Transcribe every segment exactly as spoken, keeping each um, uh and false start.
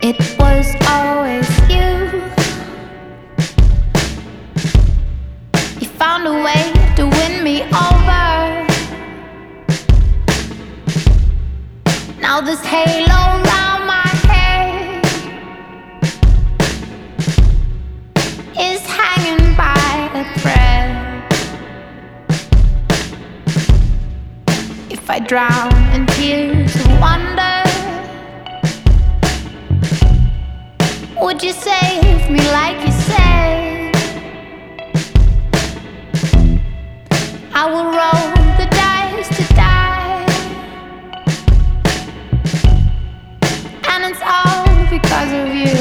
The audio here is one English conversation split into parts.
It was always you. You found a way to win me over. Now this halo around my head is hanging by a thread. If I drown in tears of wonder, would you save me like you said? I will roll the dice to die, and it's all because of you.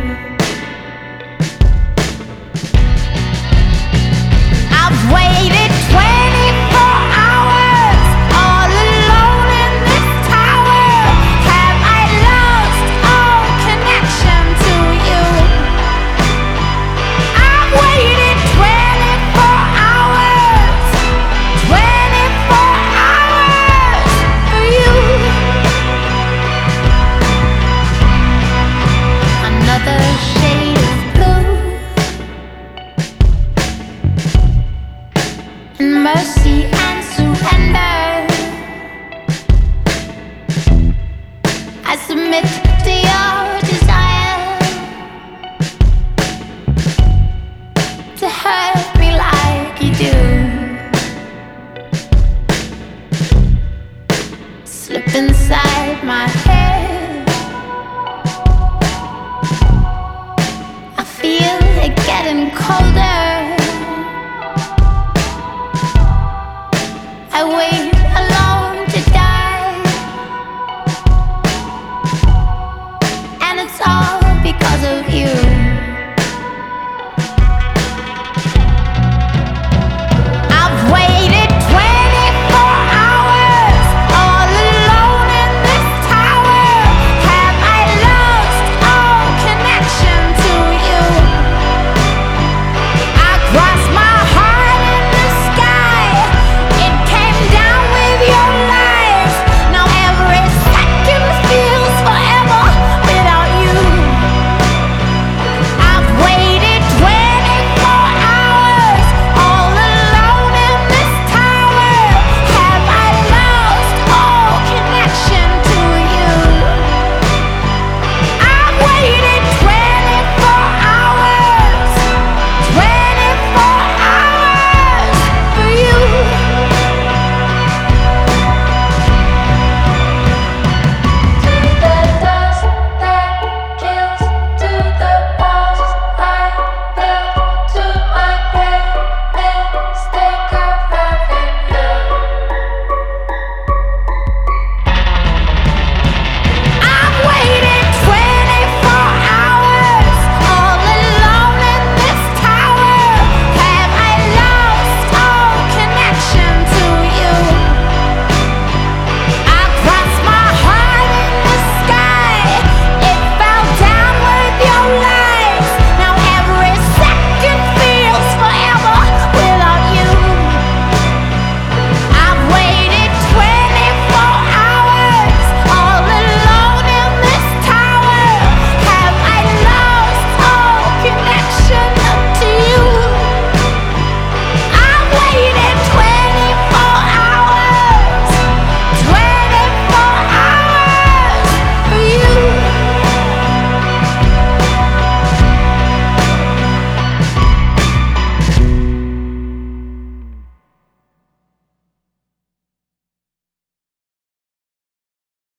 I've waited twenty-four hours all alone in this tower. Have I lost all connection to you? I've waited twenty-four hours, twenty-four hours for you. Another shade of blue, and mercy and surrender. I submit to your desire to hurt me like you do. Slip inside my head, I feel it getting colder. I wait alone to die, and it's all because of you.